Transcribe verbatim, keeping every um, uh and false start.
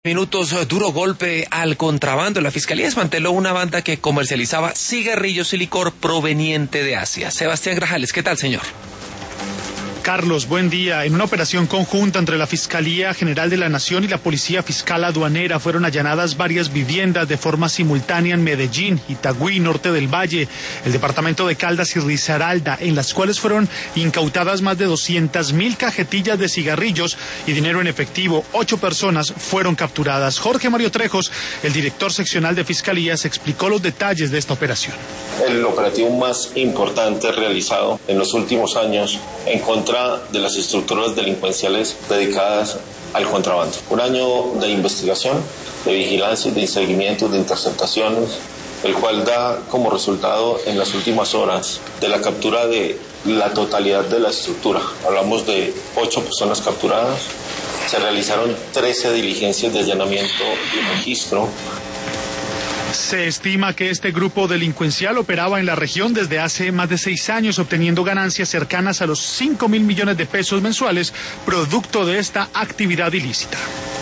Minutos, duro golpe al contrabando. La Fiscalía desmanteló una banda que comercializaba cigarrillos y licor proveniente de Asia. Sebastián Grajales, ¿qué tal, señor? Carlos, buen día. En una operación conjunta entre la Fiscalía General de la Nación y la Policía Fiscal Aduanera fueron allanadas varias viviendas de forma simultánea en Medellín, Itagüí, Norte del Valle, el departamento de Caldas y Risaralda, en las cuales fueron incautadas más de doscientas mil cajetillas de cigarrillos y dinero en efectivo. Ocho personas fueron capturadas. Jorge Mario Trejos, el director seccional de Fiscalías, explicó los detalles de esta operación. El operativo más importante realizado en los últimos años en contra de las estructuras delincuenciales dedicadas al contrabando. Un año de investigación, de vigilancia, de seguimiento, de interceptaciones, el cual da como resultado en las últimas horas de la captura de la totalidad de la estructura. Hablamos de ocho personas capturadas, se realizaron trece diligencias de allanamiento y registro. Se estima que este grupo delincuencial operaba en la región desde hace más de seis años, obteniendo ganancias cercanas a los cinco mil millones de pesos mensuales, producto de esta actividad ilícita.